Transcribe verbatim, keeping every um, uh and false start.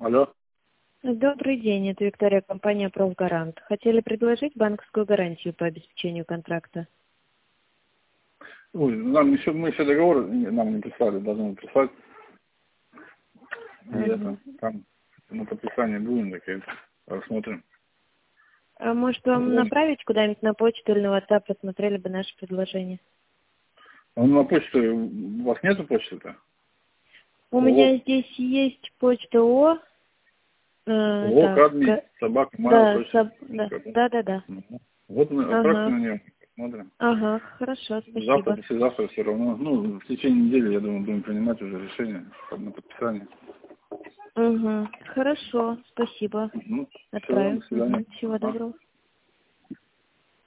Алло. Добрый день, это Виктория, компания «Профгарант». Хотели предложить банковскую гарантию по обеспечению контракта? Ой, нам еще, мы еще договор нам не прислали, должны прислать. И Ага. это, там на подписание будем, так и рассмотрим. А может вам Звоним. направить куда-нибудь на почту или на WhatsApp, посмотрели бы наше предложение? А на почту, у вас нету почты-то? У О, меня здесь есть почта О. Э, О, так, Кадми, га- собака, моя да, точно. соб- да, да, да, да. Вот мы отправьте Ага, на нее, посмотрим. ага, хорошо, Завтра, спасибо. послезавтра все равно. Ну, в течение недели, я думаю, будем принимать уже решение на подписание. Угу, хорошо, спасибо. Ну, все, Отправим. до свидания. Угу. Всего Ага. доброго.